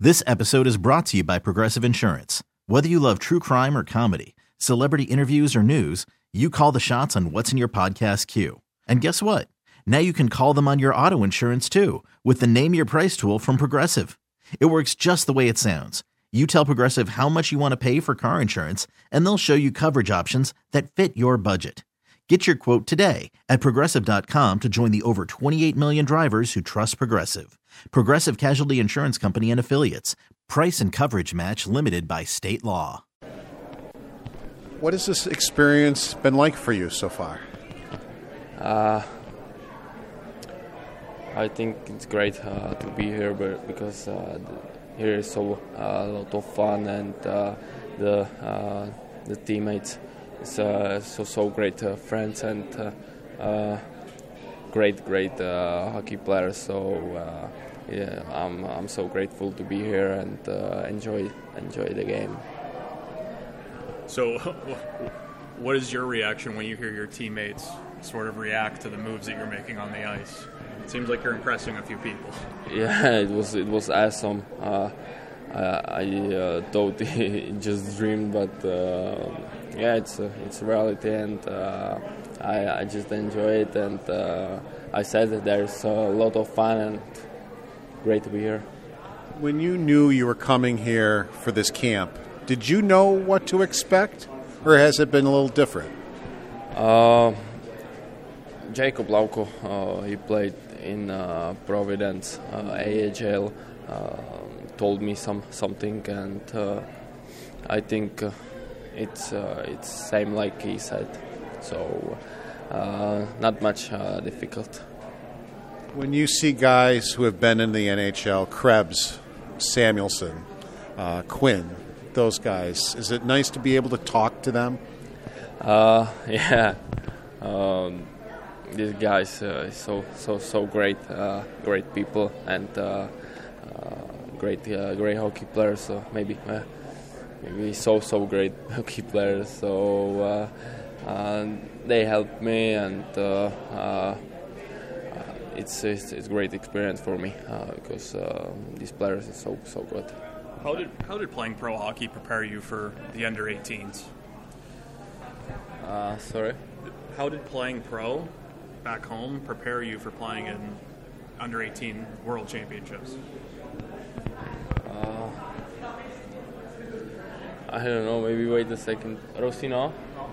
This episode is brought to you by Progressive Insurance. Whether you love true crime or comedy, celebrity interviews or news, you call the shots on what's in your podcast queue. And guess what? Now you can call them on your auto insurance too with the Name Your Price tool from Progressive. It works just the way it sounds. You tell Progressive how much you want to pay for car insurance, and they'll show you coverage options that fit your budget. Get your quote today at Progressive.com to join the over 28 million drivers who trust Progressive. Progressive Casualty Insurance Company and Affiliates. Price and coverage match limited by state law. What has this experience been like for you so far? I think it's great to be here, because here is so a lot of fun, and the teammates is so great friends and great hockey players. So yeah, I'm so grateful to be here and enjoy the game. So, what is your reaction when you hear your teammates sort of react to the moves that you're making on the ice? It seems like you're impressing a few people. Yeah, it was awesome. I thought it just dreamed, but yeah, it's reality, and I just enjoy it. And I said that there's a lot of fun and great to be here. When you knew you were coming here for this camp, did you know what to expect, or has it been a little different? Jacob Lauko, he played in Providence AHL, told me something, and I think it's same like he said. So not much difficult. When you see guys who have been in the NHL, Krebs, Samuelson, Quinn, those guys, is it nice to be able to talk to them? Yeah. These guys so great people, and great hockey players. So maybe so great hockey players. So they helped me, and it's a great experience for me because these players are so good. How did playing pro hockey prepare you for the under-18s? Sorry? How did playing pro back home prepare you for playing in under-18 World Championships? I don't know, maybe wait a second. Rosino?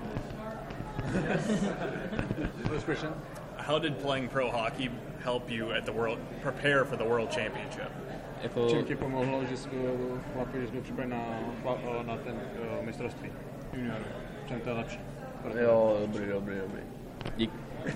First question. How did playing pro hockey help you at prepare for the World Championship? Čím ti pomohlo, že jsme připraveni na ten mistrovství juniorů? Čím to je lepší? Jo, dobrý. Dík.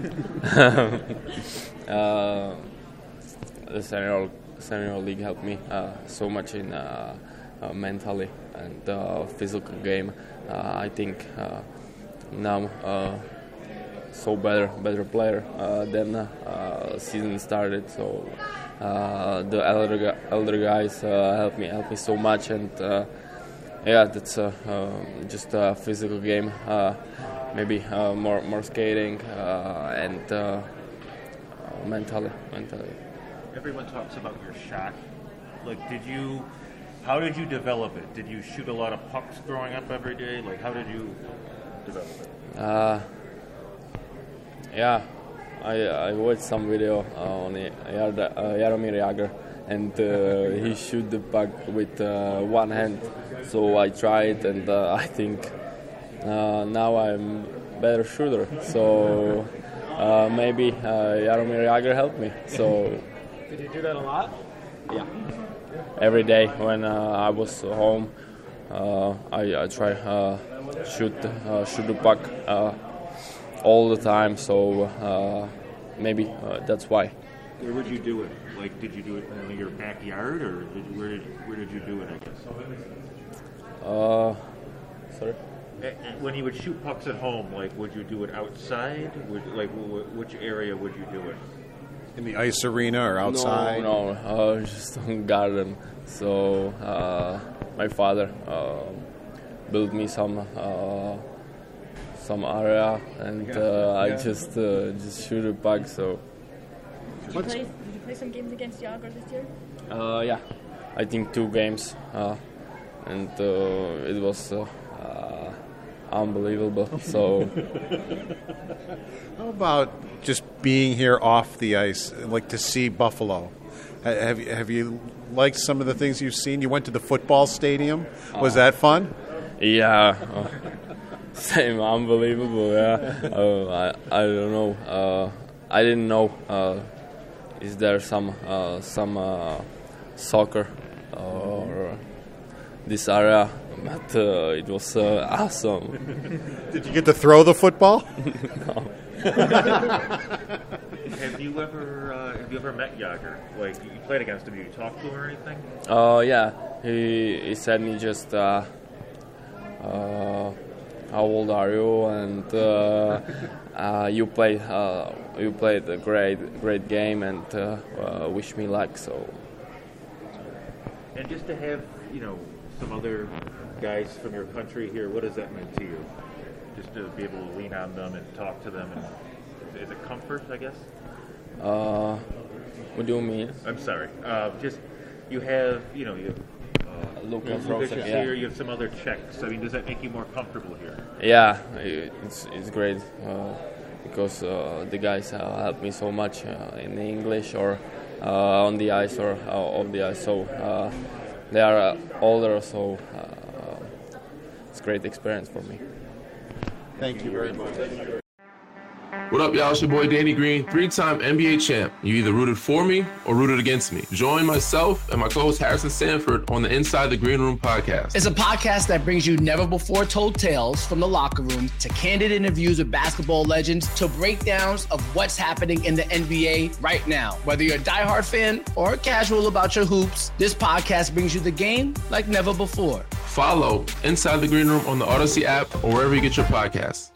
The senior league helped me so much in mentally and physical game. I think now so better player than season started. So the elder guys helped me so much, and yeah, that's just a physical game. Maybe more skating and mentally. Everyone talks about your shot. Like, how did you develop it? Did you shoot a lot of pucks growing up every day? Like, how did you develop it? Yeah, I watched some video on Jaromir Jagr, and he shoot the puck with one hand. So I tried, and I think now I'm better shooter. So maybe Jaromir Jagr helped me. So Did you do that a lot? yeah, every day when I was home, I try shoot the puck all the time. So maybe that's why. Where would you do it? Like, did you do it in your backyard, or where did you do it, I guess? Sorry? When you would shoot pucks at home, like, would you do it outside? Which area would you do it? In the ice arena or outside? No, just on garden. So my father built me some area, and I just shoot a puck. So. Did you play some games against Jagr this year? Yeah. I think 2 games, and it was unbelievable. So, How about just being here off the ice, like to see Buffalo? Have you liked some of the things you've seen? You went to the football stadium. Was that fun? yeah, same, unbelievable. Yeah, I don't know. I didn't know. Is there some soccer or this area? But it was awesome. Did you get to throw the football? No. Have you ever met Yager? Like, you played against him? Did you talk to him or anything? Yeah, he said me just how old are you, and you played a great game, and wish me luck. So, And just to have some other guys from your country here, what does that mean to you? Just to be able to lean on them and talk to them, and is it comfort, I guess? what do you mean? I'm sorry. Just you have Lucas Lucas here. You have some other Czechs. I mean, does that make you more comfortable here? Yeah, it's great because the guys help me so much in English or on the ice or off the ice. So they are older, so it's a great experience for me. Thank you very much. What up, y'all? It's your boy Danny Green, 3-time NBA champ. You either rooted for me or rooted against me. Join myself and my co-host Harrison Sanford on the Inside the Green Room podcast. It's a podcast that brings you never-before-told tales from the locker room to candid interviews with basketball legends to breakdowns of what's happening in the NBA right now. Whether you're a diehard fan or casual about your hoops, this podcast brings you the game like never before. Follow Inside the Green Room on the Odyssey app or wherever you get your podcasts.